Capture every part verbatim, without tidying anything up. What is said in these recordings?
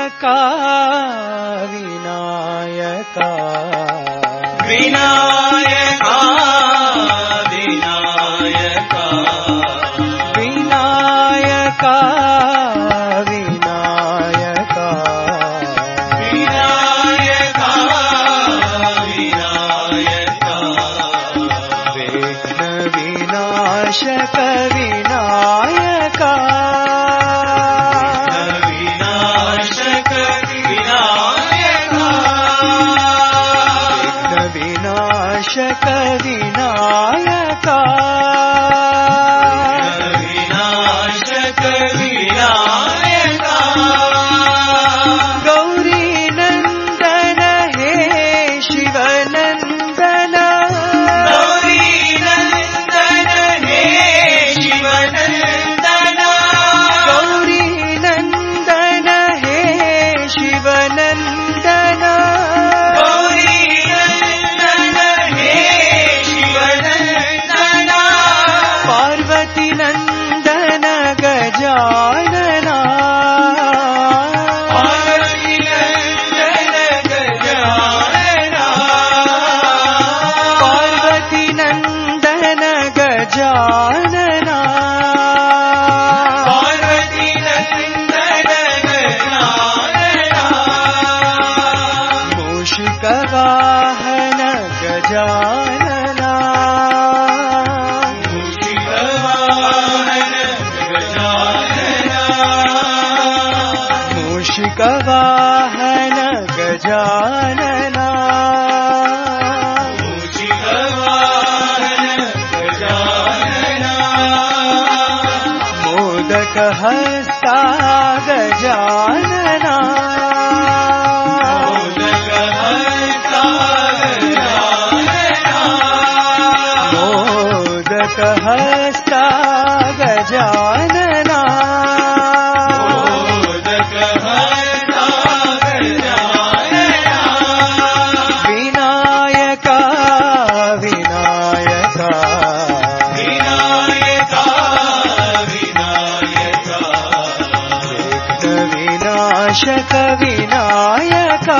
विनायका विनायका विनायका विनायका विनायका विनायका विनायका विनायका विघ्न विनाशक विनायका विनाशक विनायका विघ्न विनाशक विनायका विनाशक विनायका गौरी नंदन हे शिवनंदन गौरी नंदन हे शिवनंदन गौरी नंदन हे शिवनंदन गौरी नंदन हे शिवनंदन पार्वती नंदन गजानना पार्वती नंदन गजानना पार्वती नंदन गजानना पार्वती नंदन गजानना मूषिक वाहन गजानना मूषिक वाहन गजानना मूषिक वाहन गजानना मूषिक वाहन गजानना मोदक हस्ता गजानना मोदक हस्ता गजानना मोदक हस्ता गजानना मोदक हस्ता गजानना विनायका विनायका विनायका विनायका विघ्न विनाशक विनायका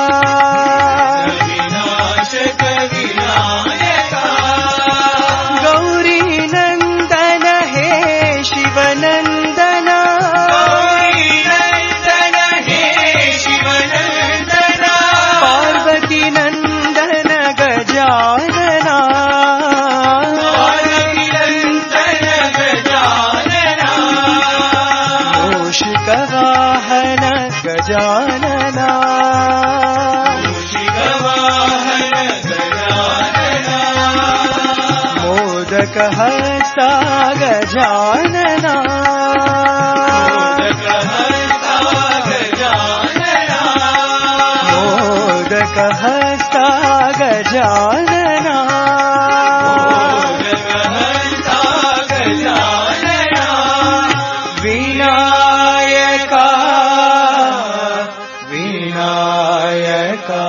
विनाशक विनायका गौरी नंदन हे शिवनंदन गौरी नंदन हे शिवनंदन पार्वती नंदन गजानना पार्वती नंदन गजानना मूषिक वाहन गजानना मूषिक वाहन गजानना मोदक हस्ता गजानना मोदक हस्ता गजानना मोदक हस्ता गजानना मोदक हस्ता गजानना विनायका विनायका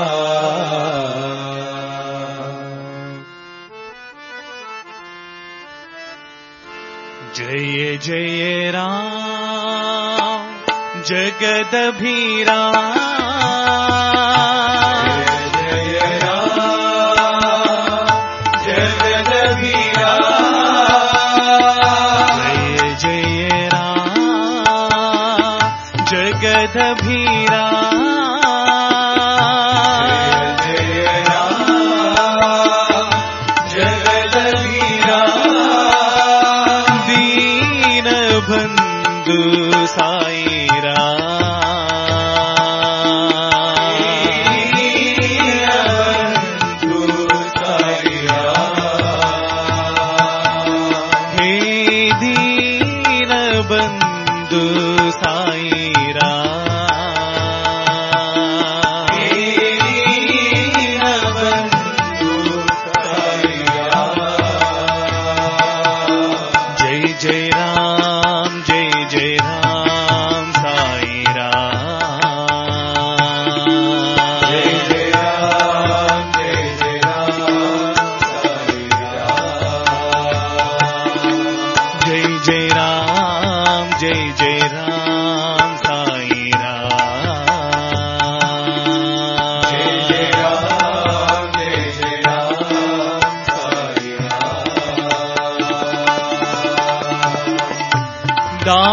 जय जय राम जगदभिराम जय राम जगदभिराम जय जय राम जगदभिराम जय राम जगदभिराम दीन बंधु साई हे दीन बंधु साई जय जय राम जय जय राम साई जय जय राम जय जय राम साई जय जय राम जय जय राम साई राम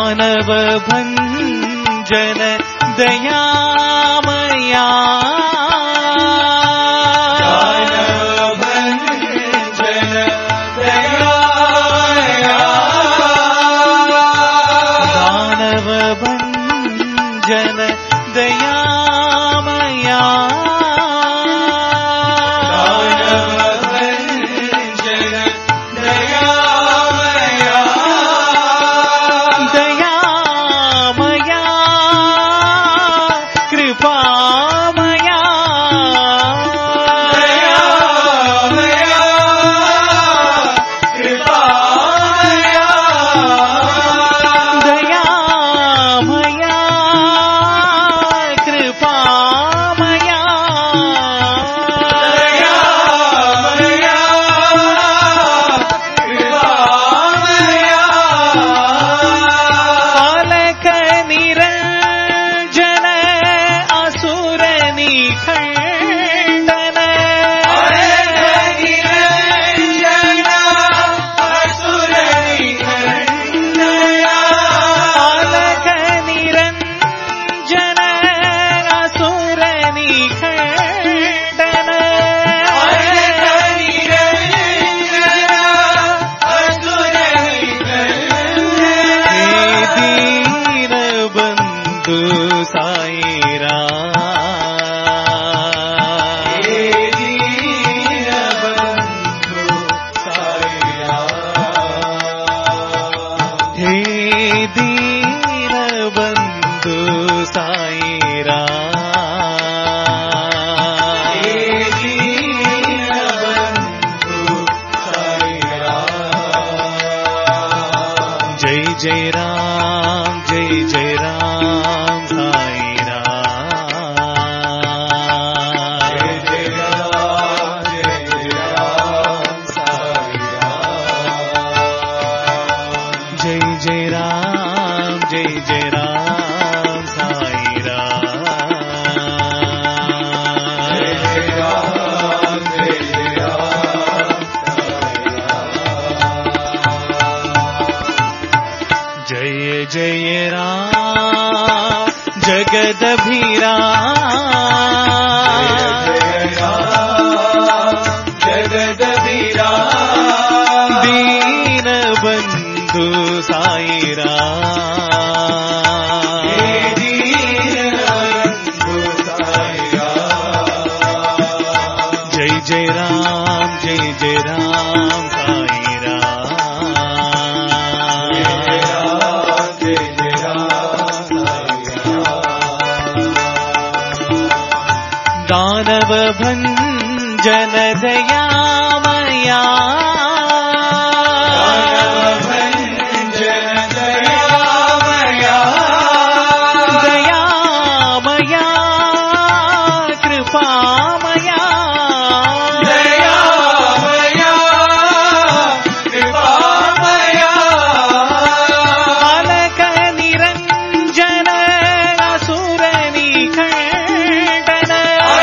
दानव भंजन दयामया दानव भंजन दयामया दानव भंजन दयामया जय राम जय जय राम साई राम जय जय राम जय जय राम साई राम जय जय राम जय जय राम साई राम जय जय राम जय जय राम साई राम जय जय राम जगदभिराम जगदभिराम दीन बंधु साई राम दीन बंधु साई राम जय जय राम जय जय राम साई दानव भंजन दयामया दानव भंजन दयामया दयामया कृपामया दयामया कृपामया अलक निरंजन असुर निखंडन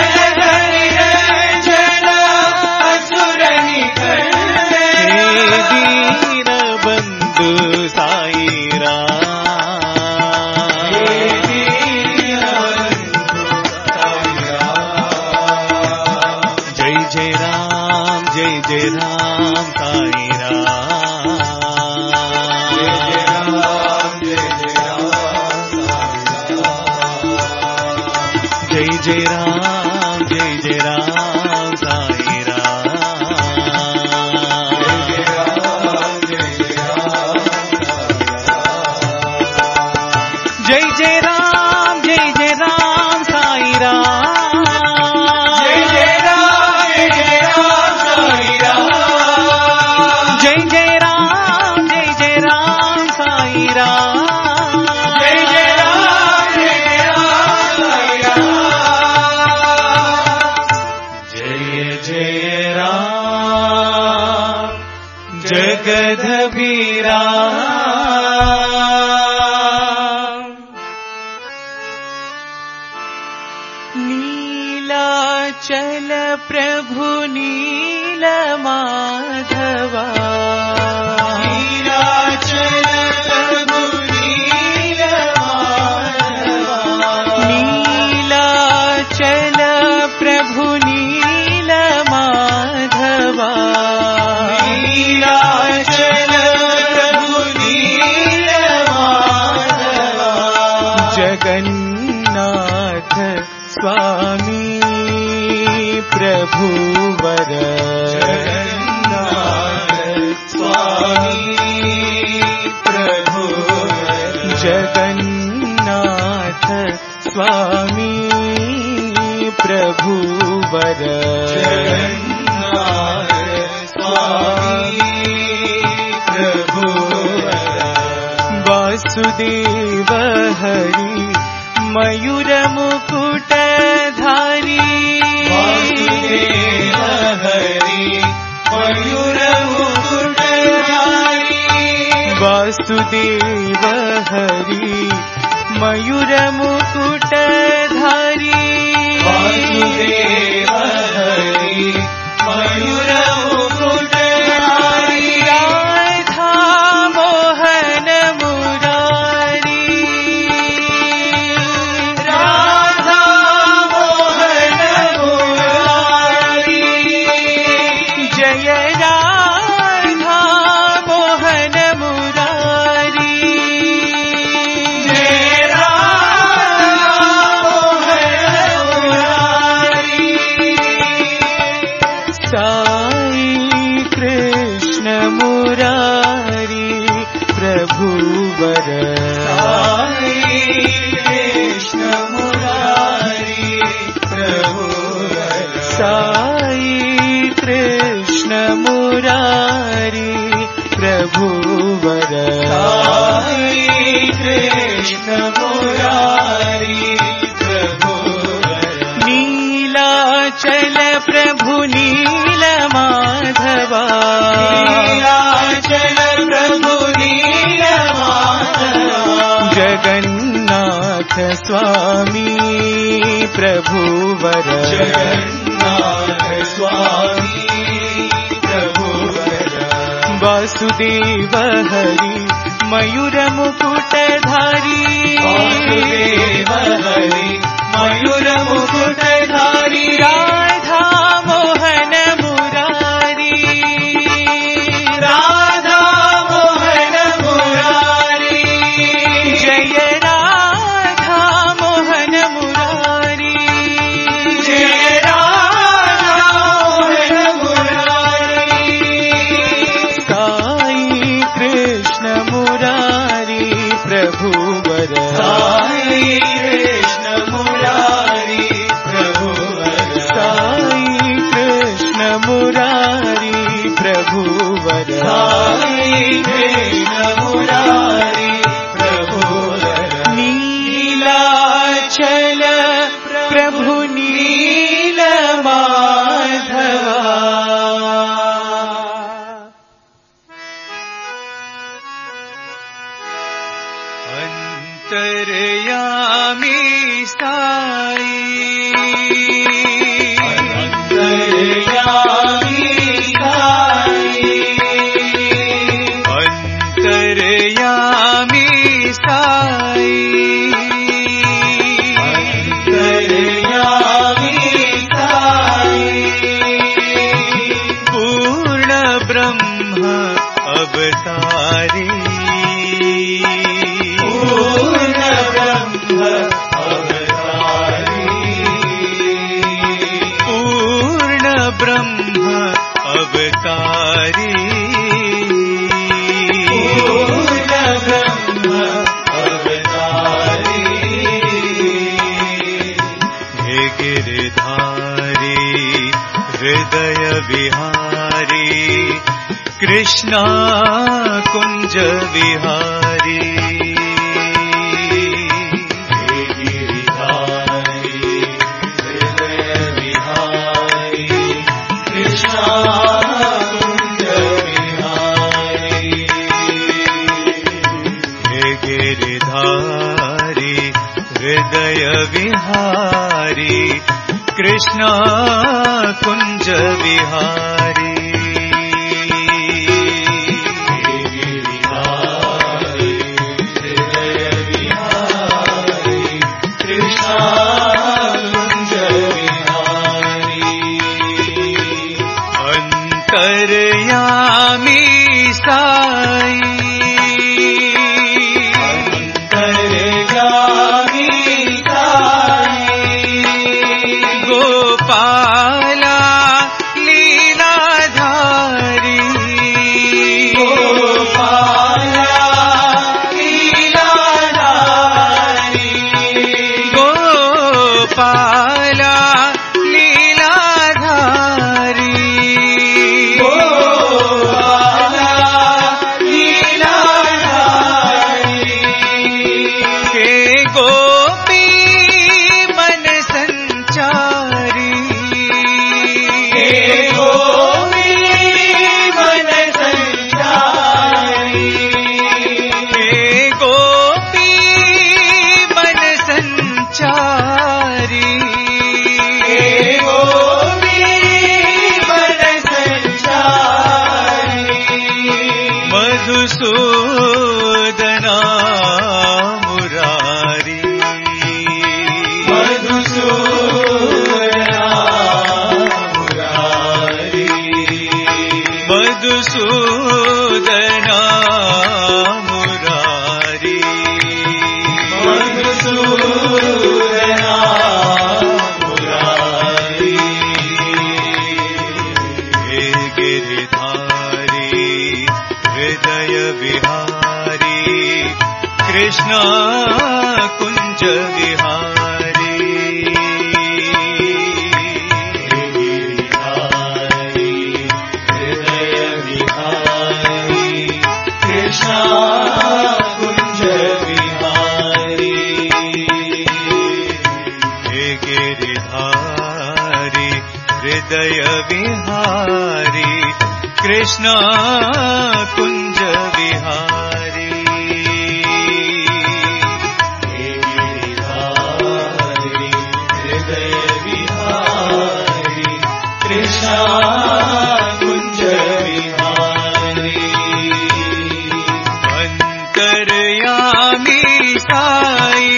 दीन बंधु साई राम जय जय राम जय जय राम साई राम जय जय राम जय जय राम साई जय जय राम जय जय राम साई राम जय जय राम जय जय राम साई राम जय जय राम जय जय राम साई राम जय जय राम जय जय राम साई राम जय जय राम जगदभिराम नीलाचल प्रभु नील माधवा नीलाचल प्रभु नील स्वामी प्रभुवर जगन्नाथ स्वामी प्रभुवर जगन्नाथ स्वामी प्रभुवर जगन्नाथ स्वामी प्रभुवर वासुदेव हरि मयूर मुकुटधारी वासुदेव हरि मयूर मुकुटधारी वासुदेव हरि मयूर मुकुटधारी वासुदेव हरि मयूर मुकुटधारी राधा मोहन मुरारी राधा मोहन मुरारी जय राधा मोहन मुरारी जय राधा मोहन मुरारी साई कृष्ण मुरारी प्रभुवर साई कृष्ण मुरारी प्रभुवर साई कृष्ण मुरारी प्रभुवर साई कृष्ण मुरारी प्रभुवर नीलाचल प्रभु नील माधवा नीलाचल प्रभु नील माधवा जगन्नाथ स्वामी प्रभुवर जगन्नाथ स्वामी प्रभुवर वासुदेव हरि मयूर मुकुटधारी वासुदेव हरि मयूर मुकुटधारी राधा मोहन मुरारी राधा मोहन मुरारी जय राधा मोहन मुरारी जय राधा मोहन मुरारी साई कृष्ण मुरारी प्रभुवर साई कृष्ण मुरारी प्रभुवर साई कृष्ण मुरारी प्रभुवर साई कृष्ण मुरारी प्रभुवर नीलाचल प्रभु नील माधवा अंतर्यामी साई अंतर्यामी साई अंतर्यामी साई अंतर्यामी साई पूर्ण ब्रह्म अवतारी पूर्ण ब्रह्म अवतारी पूर्ण ब्रह्म अवतारी पूर्ण ब्रह्म अवतारी हे गिरधारी हृदय विहारी कृष्णा कुंज विहारी हे गिरिधारी हृदय विहारी कृष्णा कुंज विहारी हे गिरधारी हृदय विहारी कृष्णा कुंज विहारी हे गिरिधारी हृदय विहारी कृष्णा कुंज विहारी अंतर्यामी साई अंतर्यामी साई मधुसूदना मुरारी मधुसूदना मुरारी मधुसूदना मुरारी मधुसूदना मुरारी हे गिरिधारी हृदय विहारी कृष्ण कुंज विहारी हे गिरिधारी हृदय विहारी कृष्ण कुंज विहारी हे गिरिधारी हृदय विहारी कृष्ण कुंज विहारी हे गिरिधारी हृदय विहारी कृष्ण कुंज विहारी अंतर्यामी साई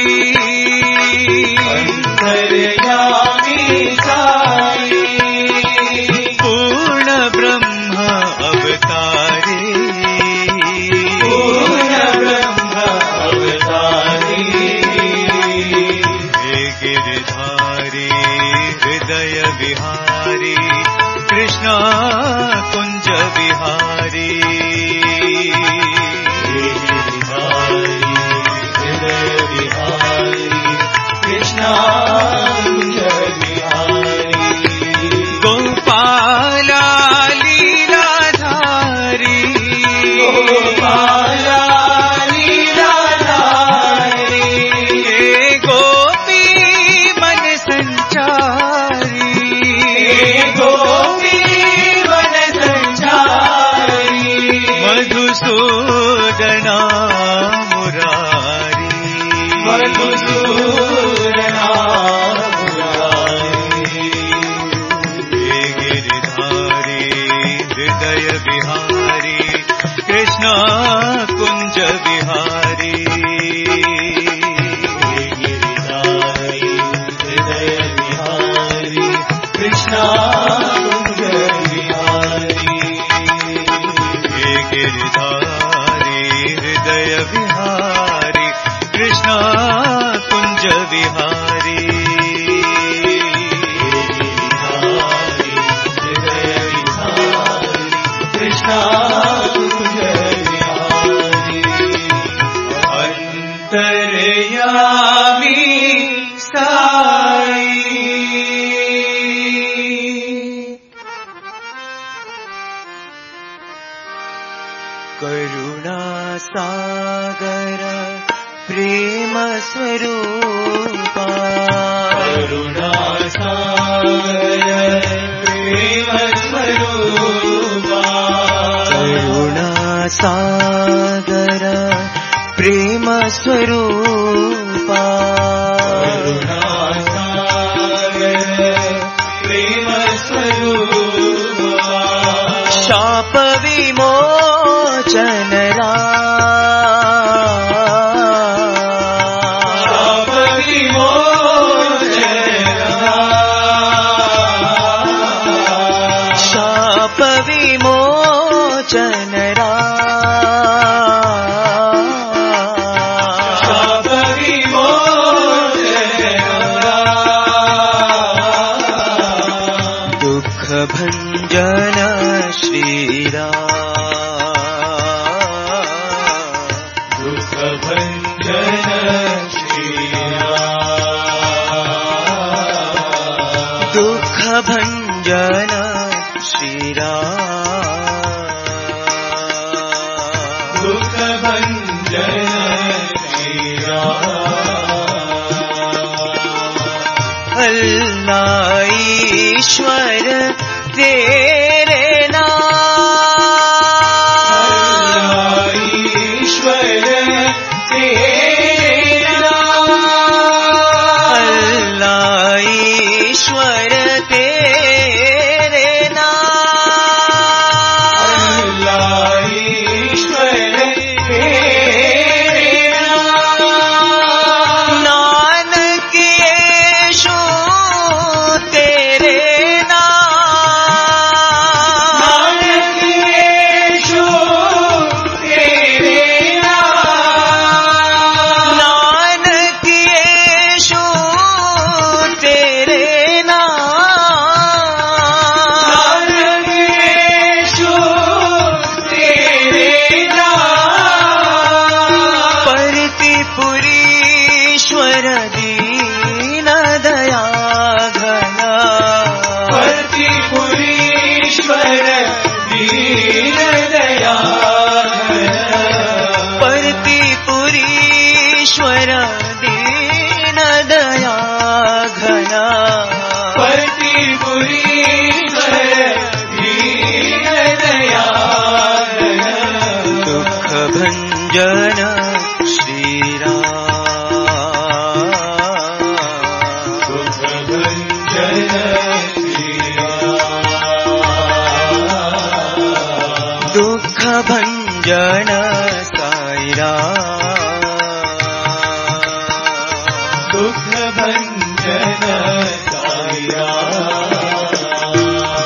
अंतर्यामी साई पूर्ण ब्रह्म अवतारी पूर्ण ब्रह्म अवतारी हे गिरिधारी हृदय विहारी कृष्ण कुंज विहारी हे गिरिधारी हृदय विहारी कृष्ण कुंज विहारी गोपाला लीलाधारी गोपाला लीलाधारी हे गोपी मन संचारी हे गोपी वन संचारी मधुसूदना मुरारी मधुसूदना मुरारी हे गिरिधारी हृदय विहारी कृष्ण कुंज विहारी हे गिरिधारी हृदय विहारी कृष्ण कुंज विहारी हे गिरिधारी हृदय विहारी कृष्ण कुंज विहारी हे गिरिधारी हृदय विहारी कृष्ण कुंज विहारी अंतर्यामी साई करुणा सागर प्रेम स्वरूपा करुणा सागर प्रेम स्वरूपा करुणा सागर प्रेम स्वरूपा करुणा सागर प्रेम स्वरूपा शाप विमोचन शाप विमोचन शाप विमोचन शाप विमोचन दुख भंजन श्रीराम दुख भंजन श्रीराम दुख भंजन श्रीराम दुख भंजन श्रीराम अल्लाह ईश्वर तेरे नाम ईश्वर तेरे नाम अल्लाह ईश्वर तेरे नाम अल्लाह ईश्वर पर्तिपुरीश्वर दीन दया घना पर्तिपुरीश्वर दीन दया दुःख भंजन श्री राम दुःख भंजन श्री राम दुःख भंजन साई राम दुःख भंजन साई राम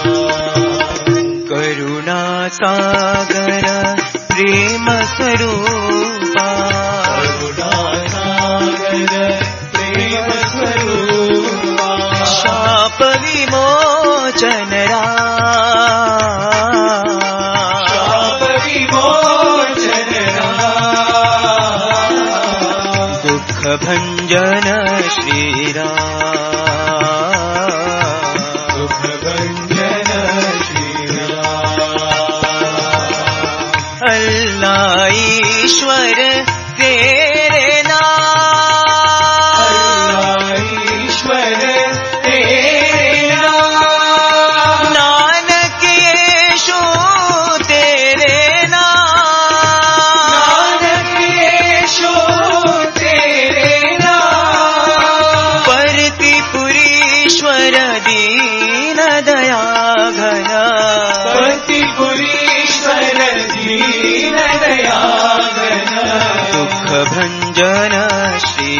करुणा सागर प्रेम स्वरूपा करुणा सागर प्रेम स्वरूपा शाप विमोचन राम शाप विमोचन राम दुःख भंजन श्री राम दुःख भंजन श्री राम अल्लाह ईश्वर तेरे नाम अल्लाह ईश्वर तेरे नाम नानक यीशु तेरे नाम नानक यीशु तेरे नाम पर्तिपुरीश्वर दीन दया घना पर्तिपुरीश्वर दीन दया घना दुःख भंजन श्री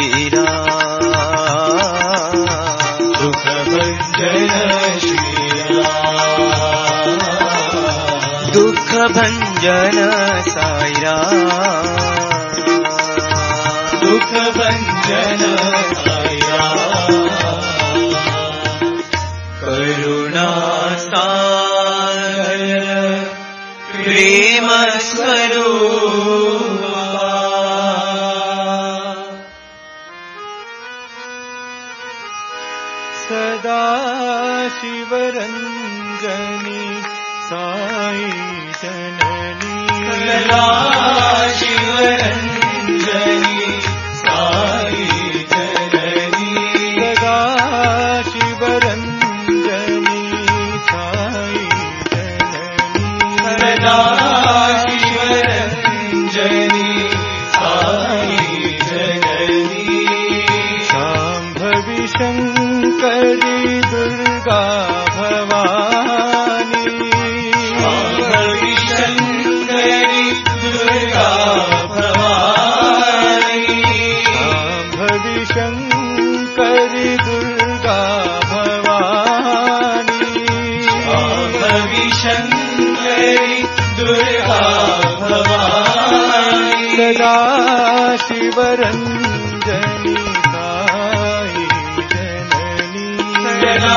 राम दुःख भंजन श्री राम दुःख भंजन साई राम दुःख भंजन साई राम करुणा सागर प्रेम स्वरूपा सदा शिवरंजनी साई जननी सदा शिवरंजनी साई जननी सदा शिवरंजनी साई जननी सदा शिवरंजनी साई जननी शांभवी शंकरी दुर्गा भवानी शांभवी शंकरी दुर्गा भवानी शांभवी शंकरी दुर्गा भवानी शांभवी शंकरी दुर्गा भवानी सदा शिवरंजनी साई जननी सदा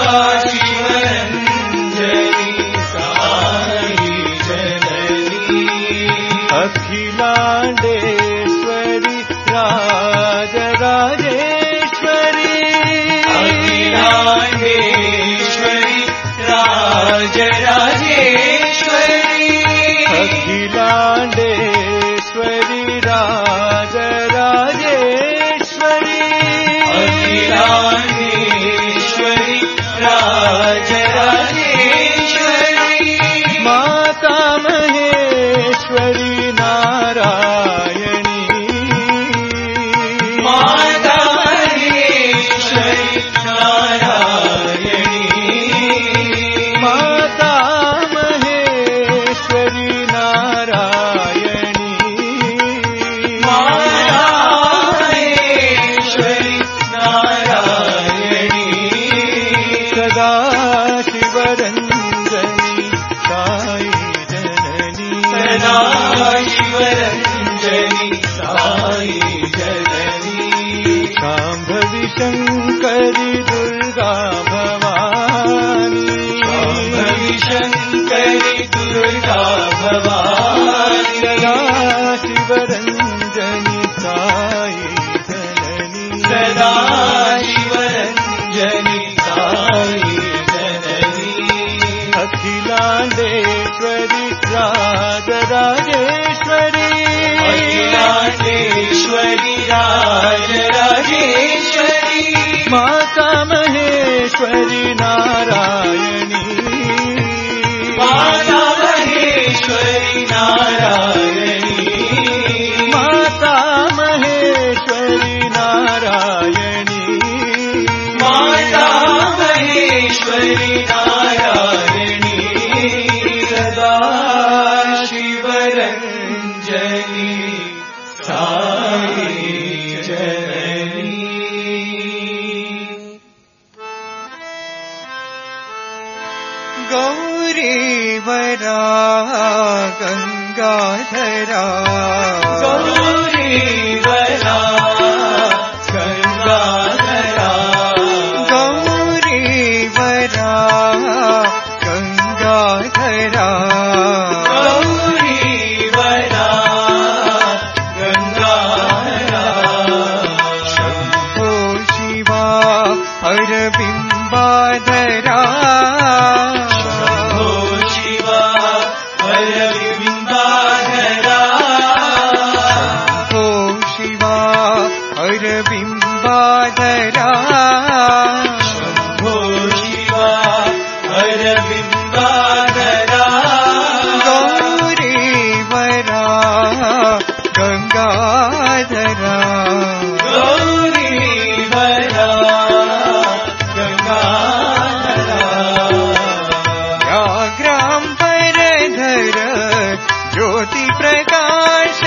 शिवरंजनी साई जननी अखिलांडेश्वरी राजराजेश्वरी अखिलांडेश्वरी राजराजेश्वरी अखिलांडेश्वरी राजराजेश्वरी अखिलांडेश्वरी राजराजेश्वरी माता महेश्वरी नारायणी माता महेश्वरी नारायणी माता महेश्वरी नारायणी माता महेश्वरी नारायणी सदा शिवरंजनी साई जननी सदा शिवरंजनी साई जननी शांभवी शंकरी दुर्गा भवानी शांभवी शंकरी दुर्गा भवानी सदा शिवरंजनी साई जननी सदा शिवरंजनी साई जननी अखिलांडेश्वरी राज राजराजेश्वरी अखिलांडेश्वरी राजराजेश्वरी माता महेश्वरी नारायणी माता महेश्वरी नारायणी माता महेश्वरी नारायणी माता महेश्वरी नारायणी सदा शिवरंजनी साई जननी गौरी वरा गंगाधरा गौरी वरा गंगाधरा गौरी वरा गंगाधरा गौरी वरा गंगाधरा शंभो शिवा अरबिंबाधरा शंभो शिवा अरविंदाधरा शंभो शिवा अरबिंबाधरा शंभो शिवा अरविंदाधरा गौरी वरा गंगाधरा गौरी वरा गंगाधरा व्याघ्रांबरधर ज्योति प्रकाश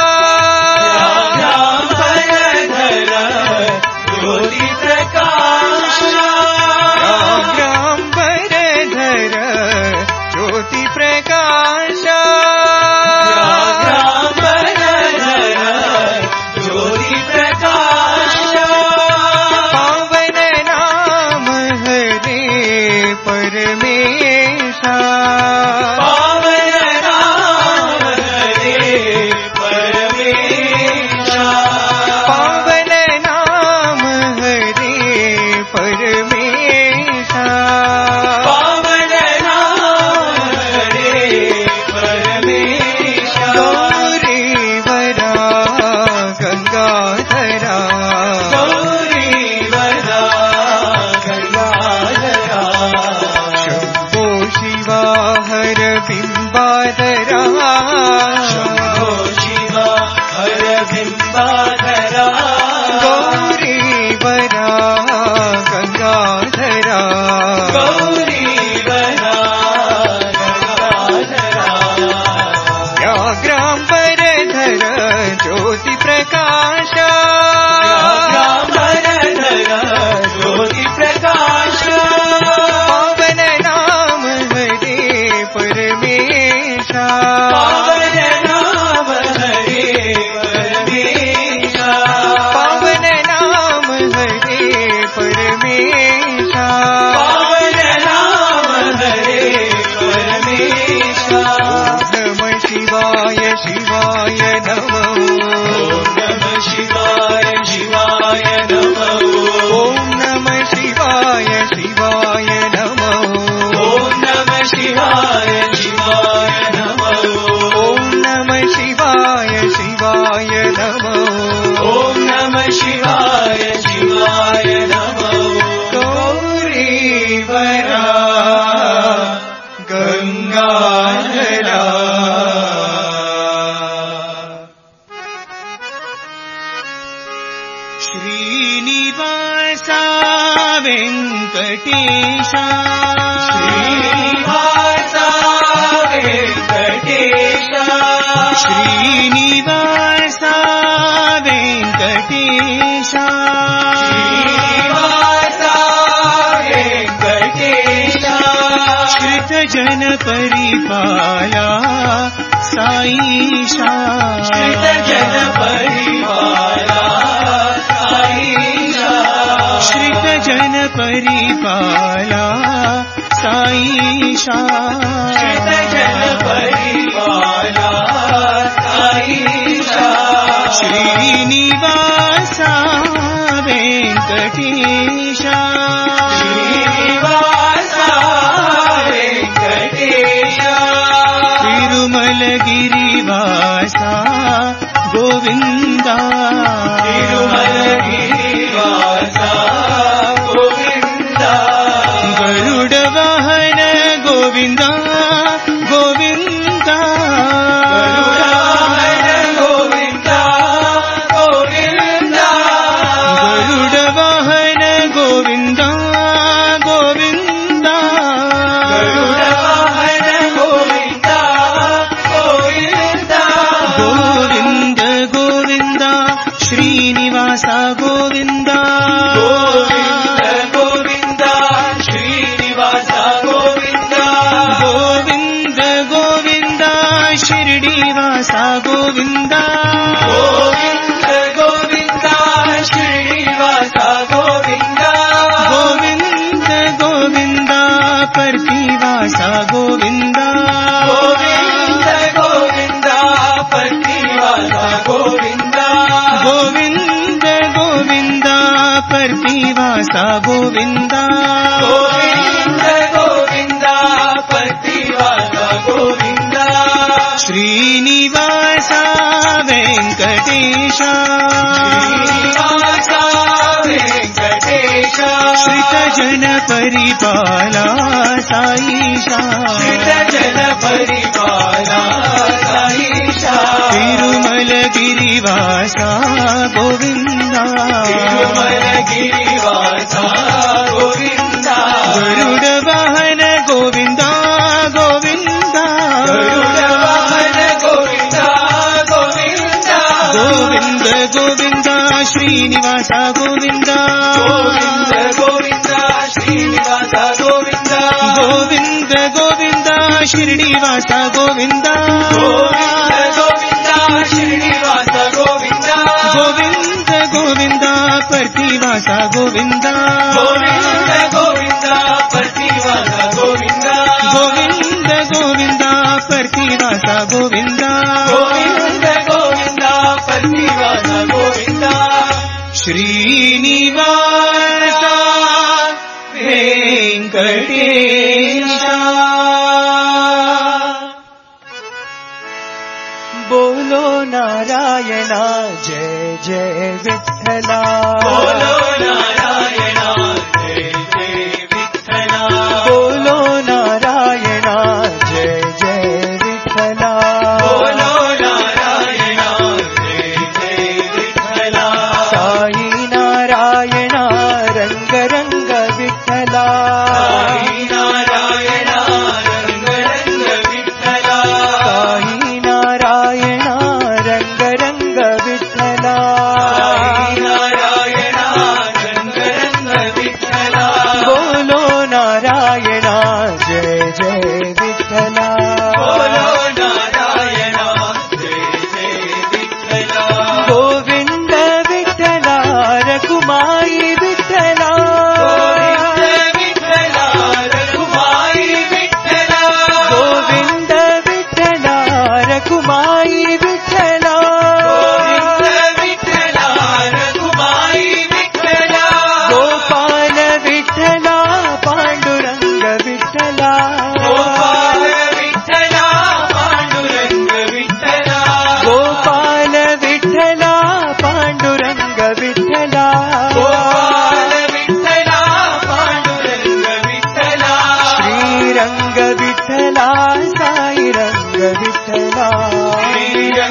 व्याघ्रांबरधर ज्योति प्रकाश व्याघ्रांबरधर ज्योति प्रकाश व्याघ्रांबरधर ज्योति प्रकाश पावन नाम हरे परमेशा पावन नाम हरे परमेशा पावन नाम हरे परमेशा पावन नाम हरे परमेशा गौरी वरा गंगाधरा गौरी वरा गंगाधरा शंभो शिवा हर बिंबाधरा शंभो शिवा अरविंदाधरा गौरी वरा गंगाधरा गौरी वरा गंगाधरा व्याघ्रांबरधर ज्योति प्रकाश व्याघ्रांबरधर ज्योति प्रकाश पावन नाम हरे परमेशा पावन नाम हरे परमेशा पावन नाम हरे परमेशा पावन नाम हरे परमेशा नमः शिवाय शिवाय नमः ओम नमः शिवाय शिवाय नमः ॐ नमः शिवाय शिवाय नमः ओम नमः शिवाय शिवाय नमः ॐ नमः शिवाय शिवाय नमः ओम नमः शिवाय शिवाय नमः गौरी वरा गंगाधरा श्रीनिवासा वेङ्कटेशा श्रीनिवासा वेङ्कटेशा श्रीनिवासा वेङ्कटेशा श्रीनिवासा वेङ्कटेशा श्रितजन परिपाला साईशा श्रितजन परिपाला साईशा श्रितजन परिपाला साईशा श्रितजन परिपाला साईशा श्रीनिवासा वेङ्कटेशा श्रीनिवासा वेङ्कटेशा तिरुमलगिरि तिरुमलगिरिवासा गोविन्दा तिरुमलगिरिवासा गोविन्दा गरुडवाहन गोविन्दा गोविन्दा गरुडवाहन गोविन्दा गोविन्दा गरुडवाहन गोविन्दा गोविन्दा गरुडवाहन गोविन्दा गोविन्दा गोविन्द गोविन्द श्रीनिवास गोविन्द गोविन्द गोविन्द श्रीनिवास गोविन्द गोविन्द गोविन्द शिरडीवास गोविन्द गोविन्द गोविन्द श्रीनिवास गोविन्द गोविन्द गोविन्द पर्तिवास गोविन्द गोविन्द गोविन्द पर्तिवास गोविन्द गोविन्द गोविन्द पर्तिवास गोविन्द गोविन्द गोविन्द पर्तिवास गोविन्द श्रीनिवास वेङ्कटेश श्रीनिवास वेङ्कटेश श्रितजन परिपाला साईशा श्रितजन परिपाला साईशा तिरुमलगिरिवासा गोविन्दा तिरुमलगिरिवासा गोविन्दा गरुडवाहन गोविन्दा गोविन्दा गरुडवाहन गोविन्दा गोविन्दा गोविन्द गोविन्द श्रीनिवास गोविन्द गोविन्द गोविन्द श्रीनिवास गोविन्द गोविन्द गोविन्द शिरडीवास गोविन्द गोविन्द गोविन्द श्रीनिवास गोविन्द गोविन्द गोविन्द पर्तिवास गोविन्द गोविन्द गोविन्द पर्तिवास गोविन्द गोविन्द गोविन्द पर्तिवास गोविन्द गोविन्द गोविन्द पर्तिवास गोविन्द श्रीनिवास वेङ्कटेश बोलो नारायण जय जय विठ्ठला बोलो नारायण जय जय विठ्ठला बोलो नारायण जय जय विठ्ठला बोलो नारायण जय जय विठ्ठला साई नारायण रंग रंग विठ्ठला साई नारायण रंग रंग विठ्ठला साई नारायण रंग रंग विठ्ठला साई नारायण रंग रंग विठ्ठला बोलो नारायण जय जय विठ्ठला बोलो नारायण जय जय विठ्ठला गोविंद विठ्ठला रघुमाई विठ्ठला गोविंद विठ्ठला रघुमाई विठ्ठला गोविंद विठ्ठला रघुमाई विठ्ठला गोविंद विठ्ठला रघुमाई विठ्ठला गोपाल विठ्ठला पांडुरंग विठ्ठला गोपाल विठ्ठला पांडुरंग विठ्ठला गोपाल विठ्ठला पांडुरंग विठ्ठला गोपाल विठ्ठला पांडुरंग विठ्ठला श्रीरंग विठ्ठला साई रंग विठ्ठला श्रीरंग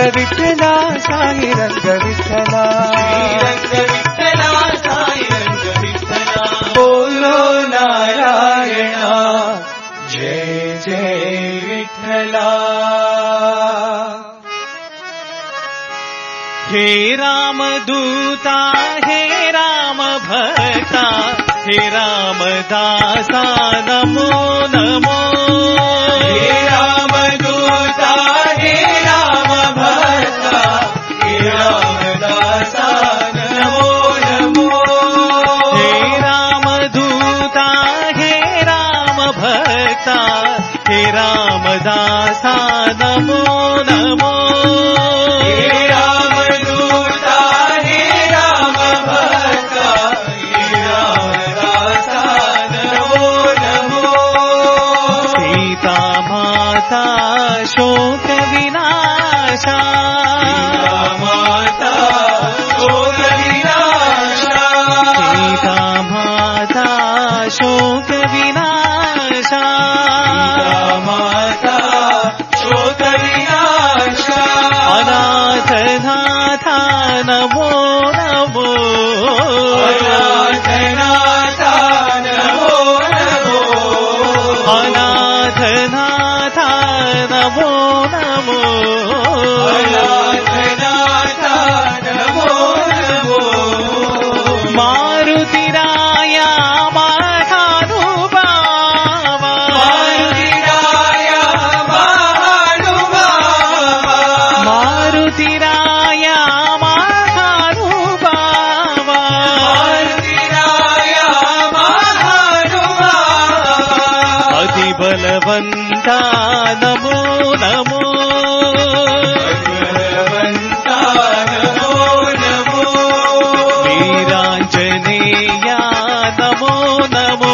విఠల సాయి రంగ విఠల శ్రీరంగ విఠల సాయి రంగ విఠల బోలో నారాయణ జయ జయ విఠల हे राम दूता हे राम भक्ता हे राम दासा नमो नमो हे राम दूता हे राम भक्ता हे राम दासा नमो नमो हे राम दूता हे राम भक्ता हे राम दासा नमो नमो शोक विनाशा माता शोक विनाशा सीता माता शोक विनाशा माता शोक विनाशा अनाथ नाथा नमो नमो अनाथ नाथा नमो नमो अनाथ नाथा नमो नमो अनाथनाथा नमो नमो मारुतिराया महानुभावा मारुतिराया महानुभावा मारुतिराया महानुभावा मारुतिराया महानुभावा अति बलवंता नमो नमो भगवन्ता नमो नमो वीरांजनेया नमो नमो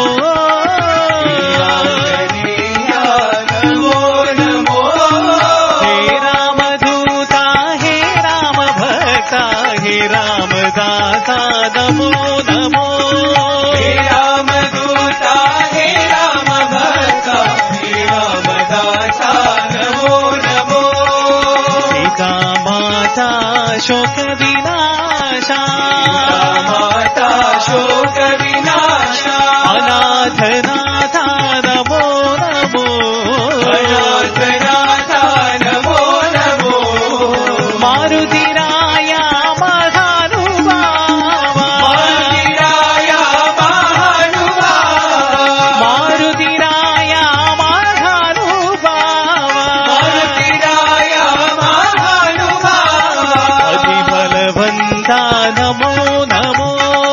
वीरांजनेया नमो नमो हे रामदूता हे राम भक्ता हे रामदासा नमो नमो हे रामदूता हे राम भक्ता हे रामदासा नमो नमो सीता माता शोक विनाशा माता शोक विनाशा अनाथ नाथा नमो नमो अनाथनाथा नमो नमो मारुतिराया महानुभावा मारुतिराया महानुभावा मारुतिराया महानुभावा मारुतिराया महानुभावा अति बलवंता नमो नमो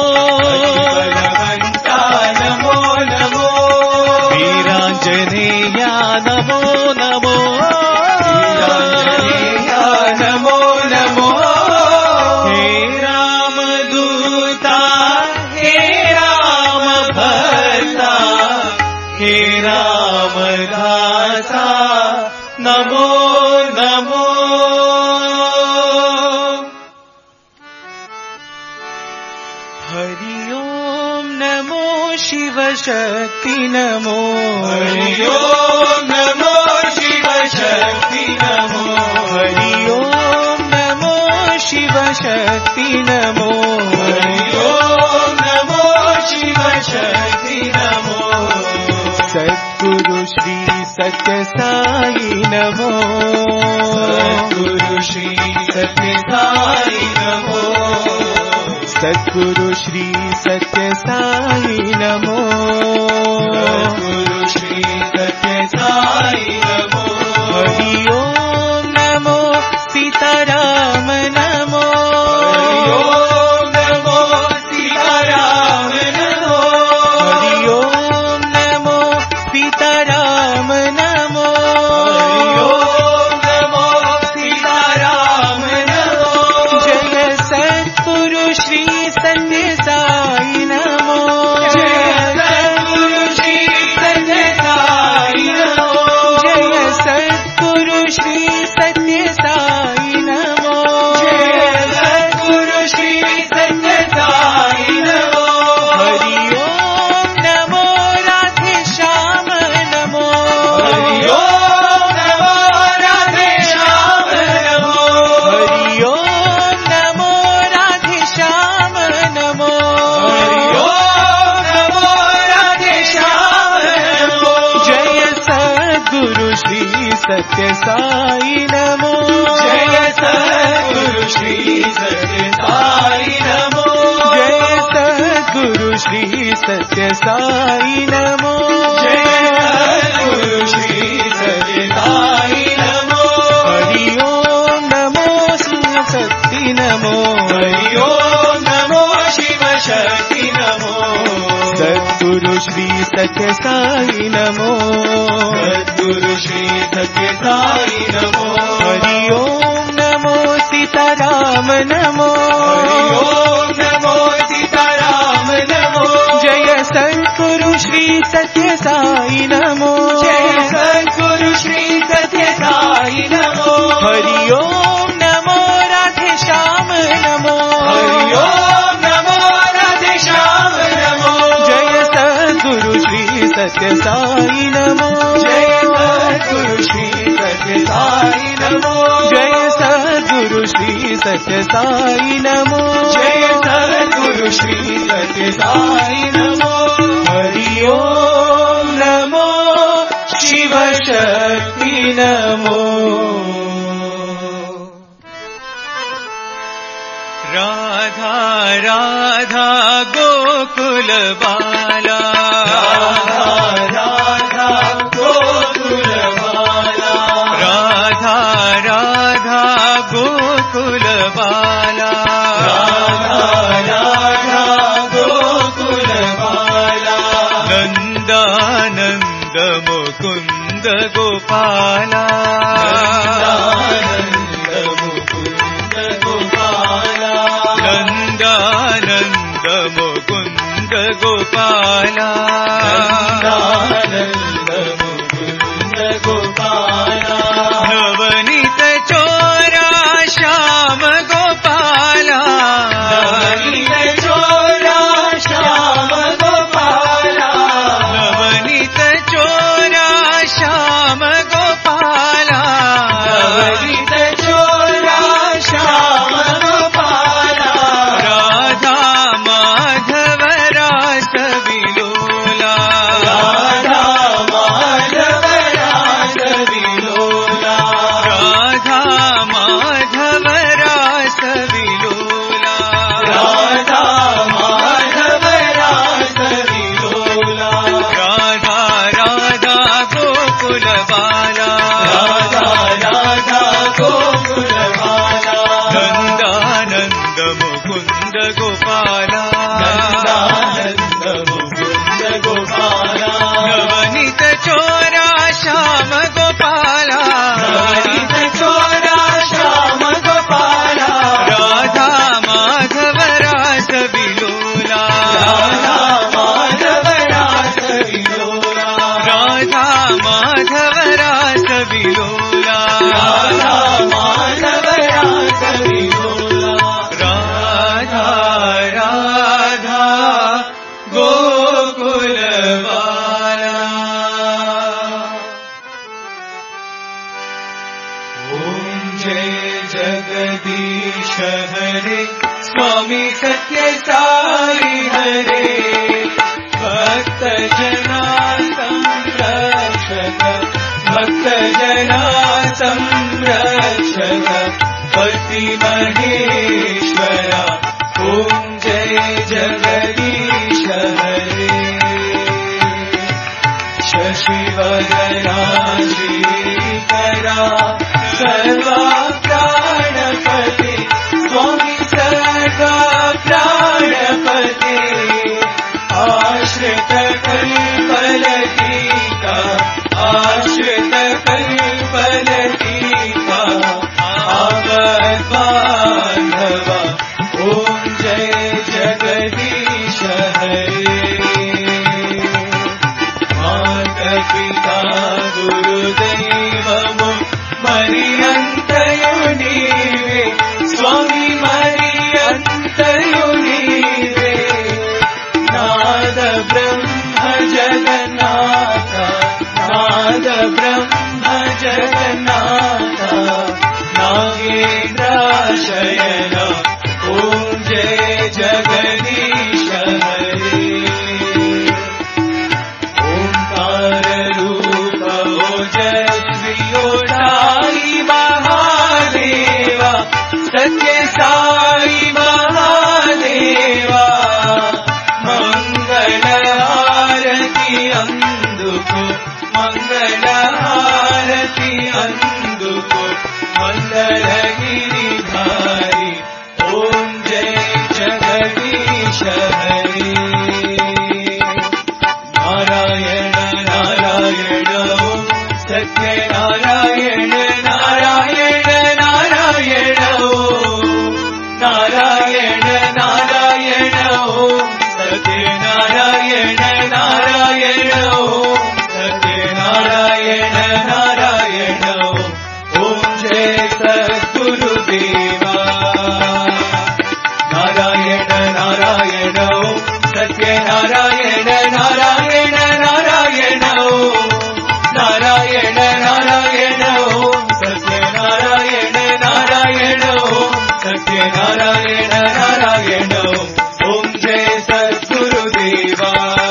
बलवन्ता नमो नमो वीरांजनेया नमो नमो वीरांजनेया नमो नमो हे रामदूता हे राम भक्ता हे रामदासा नमो नमो हरि ओम नमो शिव शक्ति नमो हरि ओम नमो शिव शक्ति नमो हरि ओम नमो शिव शक्ति नमो हरि ओम नमो शिव शक्ति नमो सद्गुरु श्री सत्य साई नमो सद्गुरु श्री सत्य साई नमो सद्गुरु श्री सत्य साई नमो सद्गुरु श्री सत्य साई नमो हरि ओम नमो सीताराम नमो हरि ओम नमो सीताराम नमो हरि ओम नमो सीताराम नमो हरि ओम नमो सीताराम नमो जय सद्गुरु श्री सत्य साई नमो जय सद्गुरु श्री सत्य साई नमो जय सद्गुरु श्री सत्य साई नमो सत्य साई नमो जय सद्गुरु श्री सत्य साई नमो जय सद्गुरु श्री सत्य साई नमो जय सद्गुरु श्री सत्य साई नमो हरि ओम नमो शिव शक्ति नमो हरि ओम नमो शिव शक्ति नमो सद्गुरु श्री सत्य साई नमो सद्गुरु श्री सत्य साई नमो हरि ओम नमो सीताराम नमो हरि ओम नमो सीताराम नमो जय सद्गुरु श्री सत्य साई नमो जय सद्गुरु श्री सत्य साई नमो हरि ओम नमो राधे श्याम नमो हरि ओम नमो राधे श्याम नमो जय सद्गुरु श्री सत्य साई नमो जय सद्गुरु श्री सत्य साई नमो जय सद्गुरु श्री सत्य साई नमो जय सद्गुरु श्री सत्य साई नमो हरि ओम नमो शिव शक्ति नमो राधा राधा गोकुल बाला राधा राधा गोकुल बाला राधा राधा गोकुल बाला राधा राधा गोकुल बाला नंदानंद मुकुंद गोपाला नंदानंद मुकुंद गोपाला नंदानंद मुकुंद गोपाला नंदानंद मुकुंद गोपाला नवनीत चोरा श्याम गोपाला नवनीत चोरा श्याम गोपाला नवनीत चोरा श्याम गोपाला नवनीत चोरा श्याम गोपाला राधा माधव रास विलोला राधा माधव रास विलोला राधा माधव रास विलोला राधा माधव रास विलोला राधा राधा गोकुल बाला राधा राधा गोकुल बाला नंदानंद मुकुंद गोपाला नंदानंद मुकुंद गोपाला नवनीत चोरा श्याम गोपाला नवनीत चोरा श्याम गोपाला राधा माधव रास विलोला राधा माधव रास विलोला राधा माधव रास विलोला राधा माधव रास विलोला राधा राधा गोकुल बाला ओम जय जगदीश हरे स्वामी सत्य साई हरे भक्त जना संरक्षक भक्त जना संरक्षक पति महेश्वरा ओम जय जगदीश हरे शशिवदना श्रीकरा सर्वा प्राणपते स्वामी सर्वा प्राणपते आश्रित कल्पलतीका आश्रित कल्पलतीका आवद्बान्धवा ओम जय जगदीश हरे माता पिता गुरुदैवमो मरियन्तयो नीवे स्वामी मरियन्तयो नीवे नाद ब्रह्म जगन्नाथ नाद ब्रह्म जगन्नाथ नागेन्द्राशयन ओम जय जगदीश हरे ओंकार रूप ओजस्वी ओढ़ा सत्य साई महादेवा मंगल हारति अंदुको मंगल हारति अंदुको मंगल गिरिधारी ओम जय जगदीश हरे नारायण नारायण ओम सत्य नारायण नारायण नारायण ओम नारायण नारायण ओम सत्य नारायण नारायण ओम सत्य नारायण नारायण ओम जय सद्गुरुदेवा नारायण नारायण ओम सत्य नारायण नारायण नारायण ओम नारायण नारायण ओम सत्य नारायण नारायण ओम सत्य नारायण नारायण ओम जय सद्गुरुदेवा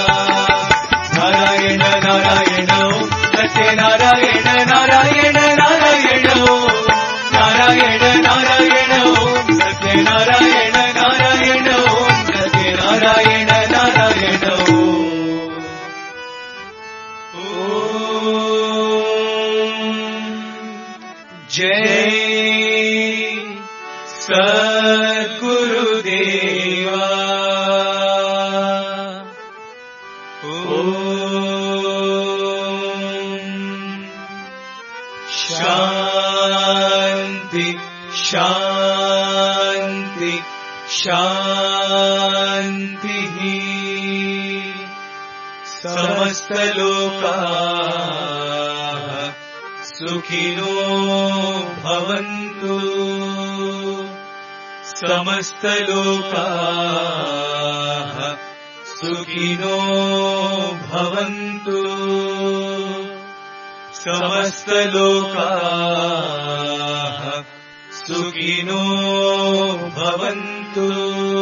नारायण नारायण ओम सत्य नारायण नारायण नारायण ओम नारायण नारायण ओम सत्य नारायण नारायण ओम सत्य नारायण नारायण जय सद्गुरुदेवा शांति शांति शांति समस्त लोकाः सुखिनो भवन्तु समस्त लोकाः सुखिनो भवन्तु समस्त लोकाः सुखिनो भवन्तु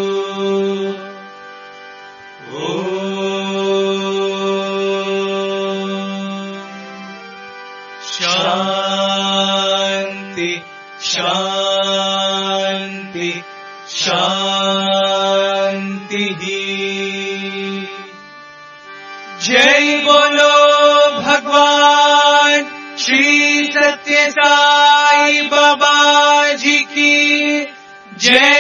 शांति शांति शांति जय बोलो भगवान श्री सत्य साई बाबा जी की जय।